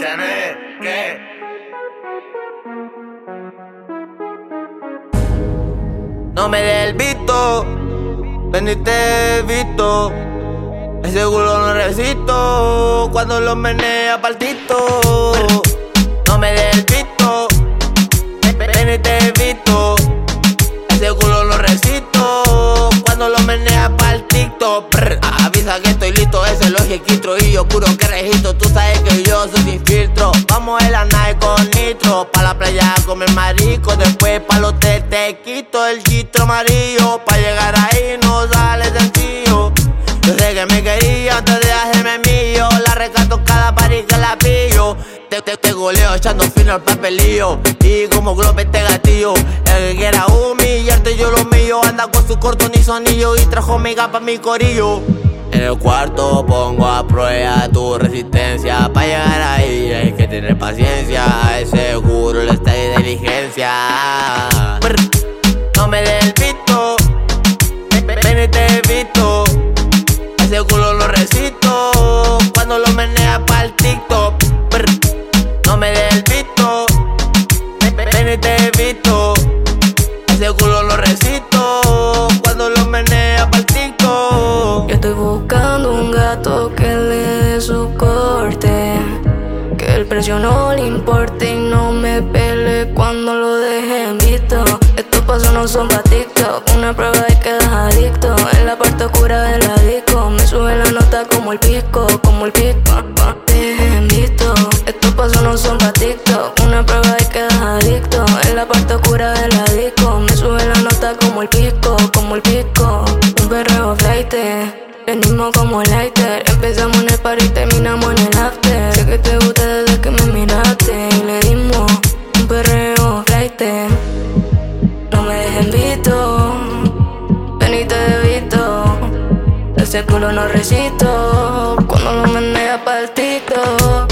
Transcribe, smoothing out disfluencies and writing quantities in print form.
Chanel, ¿qué? No me dé el visto, ven y te visto. Ese culo no resisto cuando lo menea partito. No me dé el visto, ven y te visto. Ese culo lo resisto cuando lo menea partito. Avisa que estoy listo, ese es el registro. Y yo puro que registro, tú sabes que yo soy sin filtro. Vamos en la nave con nitro, pa' la playa a comer marico. Después pa' el hotel te quito el chistro amarillo. Pa' llegar ahí no sale sencillo. Yo sé que me quería antes de hacerme mío. La recato cada party que la pillo. Te goleo echando fino al papelillo. Y como globe este gatillo. El que quiera humillarte yo lo mío. Anda con su corto ni sonillo. Y trajo miga pa' mi corillo. En el cuarto pongo a prueba tu resistencia. Pa' llegar ahí hay que tener paciencia. Ese seguro le está de diligencia. No me dé el visto, ven y te visto. Ese culo lo resisto cuando lo menea pa'l TikTok. No me dé el visto, ven y te visto. Ese culo lo resisto cuando lo menea pa'l TikTok. Yo estoy buscando un gato que le dé su corte, que el precio no le importe y no me pele cuando lo dejen visto. Estos pasos no son pa' TikTok, una prueba de que das adicto. En la parte oscura de la disco me sube la nota como el pisco, como el pisco. Dejen visto, estos pasos no son pa' TikTok, una prueba de que das adicto. En la parte oscura de la disco me sube la nota como el pisco, como el pisco. Un perreo flaite, venimos como lighter. Empezamos en el party y terminamos en el after. Sé que te gusta desde que me miraste y le dimos un perreo flaite. No me dejen visto, ven y te visto. Ese culo no resisto cuando lo menea pa'l TikTok.